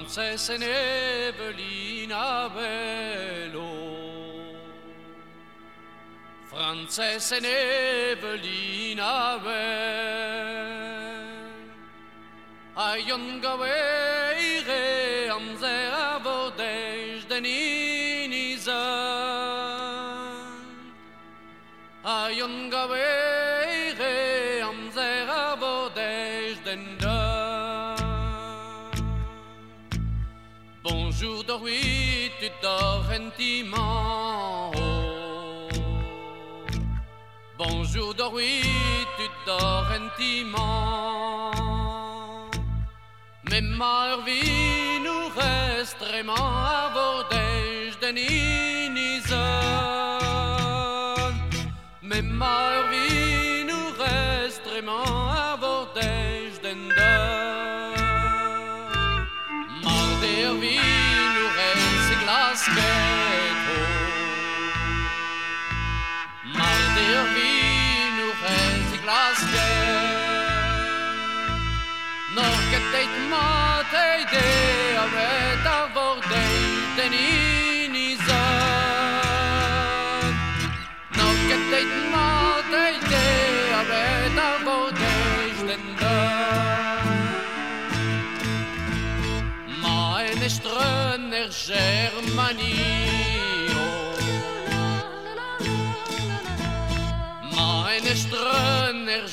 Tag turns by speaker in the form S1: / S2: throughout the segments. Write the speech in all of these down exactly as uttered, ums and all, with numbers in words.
S1: Frances and Evelina Bello, Frances and Evelina Bello, a young away am ze avordej den inizan, a young away am ze avordej den da. Bonjour Dorui, tu dors gentiment. Bonjour Dorui, tu dors gentiment. Mais ma vie nous reste vraiment à bordej den inizan. Mais ma vie nous reste vraiment à bordej den da. Der wie nu relse glasket Mar der wie nu relse glasket Nor keteit mate ide avet avordej den inizan Nor keteit mate ide avet avordej den da. Meine Ströner Germanie, meine Ströner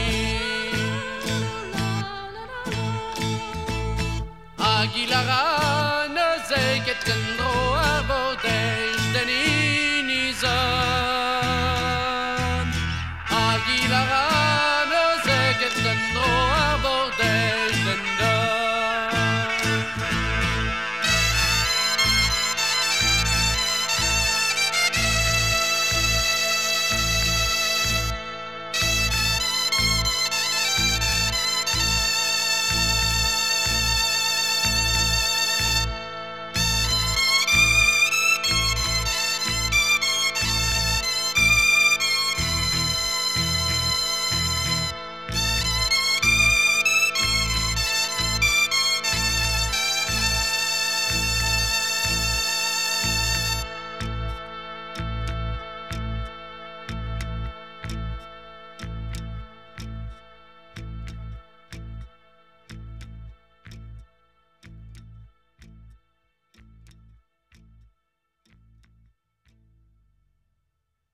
S1: Germanie, Aguilara